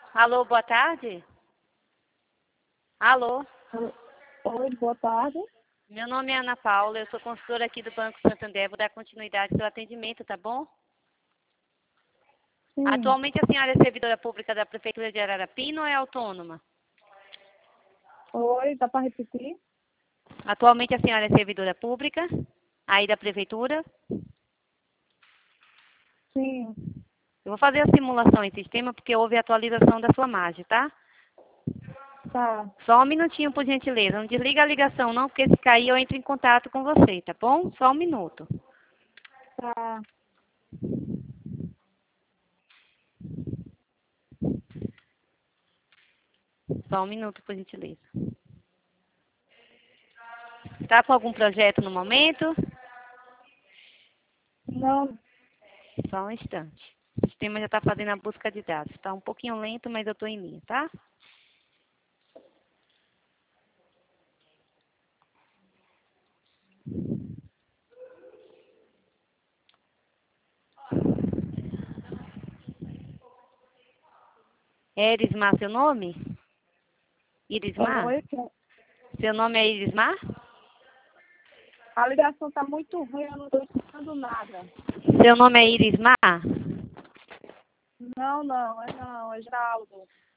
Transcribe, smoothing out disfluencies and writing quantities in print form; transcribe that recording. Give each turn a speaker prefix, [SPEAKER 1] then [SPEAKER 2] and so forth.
[SPEAKER 1] Alô, boa tarde. Alô,
[SPEAKER 2] Oi, boa tarde.
[SPEAKER 1] meu nome é Ana Paula, eu sou consultora aqui do Banco Santander, vou dar continuidade ao seu atendimento, tá bom?
[SPEAKER 2] Sim.
[SPEAKER 1] Atualmente a senhora é servidora pública da Prefeitura de Ararapina ou é autônoma?
[SPEAKER 2] Oi, dá para repetir?
[SPEAKER 1] Atualmente a senhora é servidora pública, aí da Prefeitura.
[SPEAKER 2] Sim.
[SPEAKER 1] Eu vou fazer a simulação em sistema porque houve atualização da sua margem, tá?
[SPEAKER 2] Tá,
[SPEAKER 1] Só um minutinho, por gentileza. Não desliga a ligação não, porque se cair eu entro em contato com você, tá bom? Só um minuto.
[SPEAKER 2] tá.
[SPEAKER 1] Só um minuto, por gentileza. Está com algum projeto no momento?
[SPEAKER 2] Não,
[SPEAKER 1] Só um instante. O sistema já está fazendo a busca de dados. Está um pouquinho lento, mas eu estou em linha, tá? É Irismar seu nome? Irismar?
[SPEAKER 2] oi.
[SPEAKER 1] Seu nome é Irismar?
[SPEAKER 2] A ligação tá muito ruim, eu não estou escutando nada.
[SPEAKER 1] Seu nome é Irismar?
[SPEAKER 2] Não, é Geraldo.